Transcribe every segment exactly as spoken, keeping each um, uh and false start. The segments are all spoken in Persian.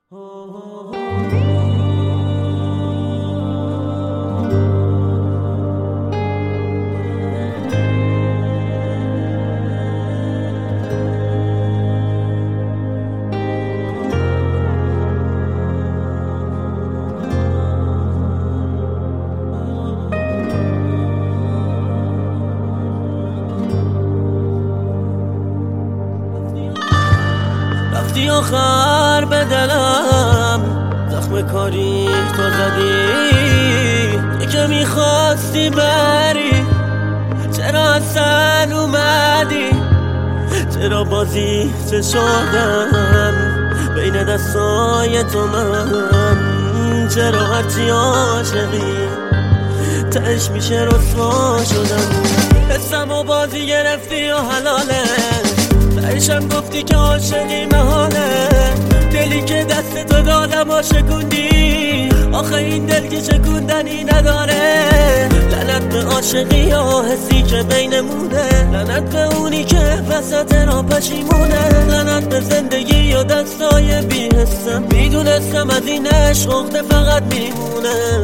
رفتی آخر به دلم زخم کاری تو زدی، تو که میخواستی بری چرا اصلا اومدی؟ چرا بازی چه شدم بین دستای تو من؟ چرا هرچی عاشقی تش میشه رسوا شدم؟ حسم و بازی گرفتی و حلاله، تایشم گفتی که عاشقی محاله. دلی که دست تو دادم و شکوندی، آخه این دل که شکوندنی نداره. لعنت به عاشقی و حسی که بینمونه، لعنت به اونی که وسط را پشیمونه. لعنت به زندگی و دستای بی حسم، میدونستم از این عشق عقده فقط میمونه.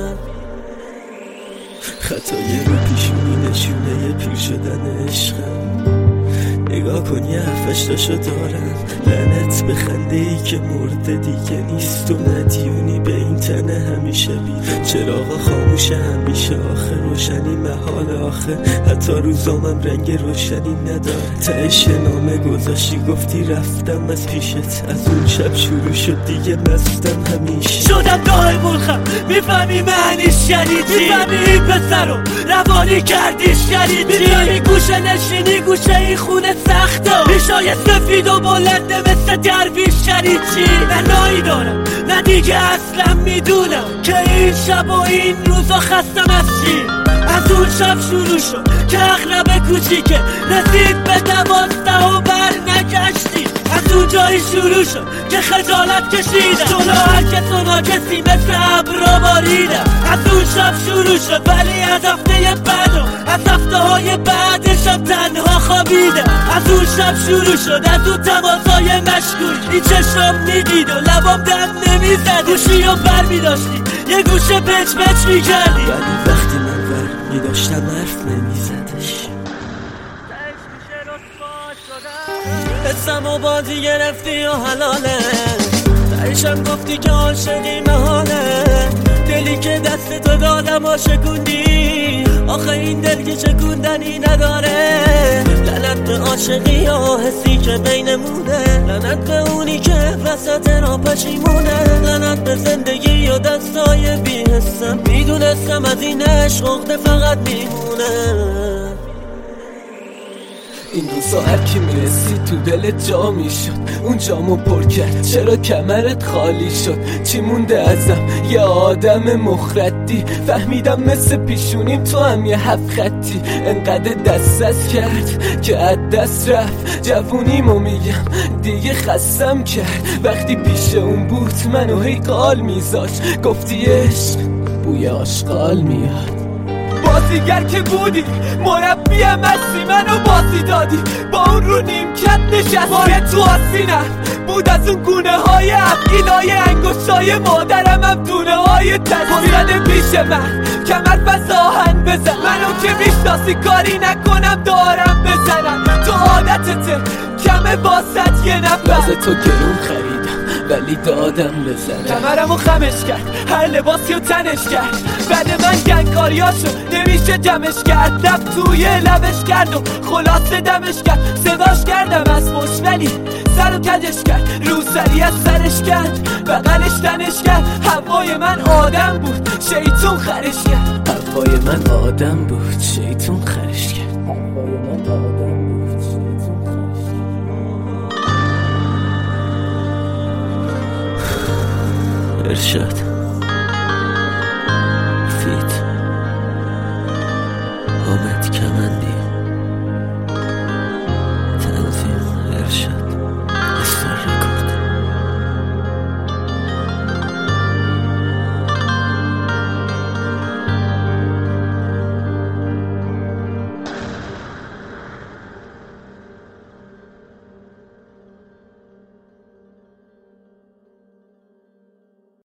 خطای رو پیشونی نشونه پیر شدن عشقم، نگاه کن یه هفتشتاشو دارم. لعنت به خنده ای که مرده دیگه نیست و مدیونی به این تنه همیشه بیده. چراغا خاموشه همیشه، آخه روشنی محال، آخه حتی روزامم رنگ روشنی نداره. تهش نامه گذاشتی گفتی رفتم از پیشت، از اون شب شروع شد دیگه مستم همیشه. شدم دای بلخم میفهمی معنیش یعنی چی؟ میفهمی این پسر رو روانی کردیش یعنی چی؟ میفهمی گوشه نشینی گوشه این خونه سختا، ریشای سفید و بلنده مثل درویش یعنی چی؟ نه نایی دارم نه دیگه اصلا میدونم که این شب و این روزا خستم از چی. از اون شب شروع شد که اغرب کوچیکه رسید به دوازده و بر نگشتی. از اون جایی شروع شد که خجالت کشیدم، جلو هر کس و ناکسی مثل ابرا باریدم. از اون شب شروع شد ولی از هفته بعد و از هفته های بعدشم تنها خوابیدم. از اون شب شروع شد از اون تماسای مشکوک، این چشم میدید و لبام دم نمیزد. گوشی رو بر میداشتی یه گوشه پچ پچ میکردی، ولی وقتی من بر میداشتم حرف نمیزدش. حسم و بازی گرفتی و حلاله، تایشم گفتی که عاشقی محاله. دلی که دست تو دادم و شکوندی، آخه این دل که شکوندنی نداره. لعنت به عاشقی و حسی که بینمونه، لعنت به اونی که وسط را پشیمونه. لعنت به زندگی و دستای بی حسم، میدونستم از این عشق عقده فقط میمونه. این روزا هر کی میرسید تو دلت جا میشد، اون جامو پر کرد چرا کمرت خالی شد؟ چی مونده ازم؟ یه آدم مخردی، فهمیدم مثل پیشونیم تو هم یه هفت خطی. انقدر دست از کرد که از دست رفت جوونیمو، میگم دیگه خستم کرد. وقتی پیش اون بود منو هی قال میذاش، گفتی عشق بوی آشغال میاد. بازیگر که بودی مربیم هستی، منو بازی دادی با اون رو نیمکت نشست. باره تو آسینم بود از اون گونه های افگیلای انگوشای مادرم، هم دونه های تزده پیش من کمر بس آهن بزن. منو که میشناسی کاری نکنم دارم بزنم، تو عادتته کمه واسط یه نفر. بازه تو گرون خریدم ولی دادم بزنم. کمرمو خمش کرد هر لباسی رو تنش کرد، بعد من گنگاریاشو نمیشه جمعش کرد. لب توی لبش کرد و خلاصه دمش کرد. صداش کردم از مش ولی سر و کجش کرد، رو سری از سرش کرد بغلش تنش کرد. هوای من آدم بود شیطون خرش کرد، هوای من آدم بود شیطون خرش کرد، هوای من آدم بود شیطون خرش کرد. ارشاد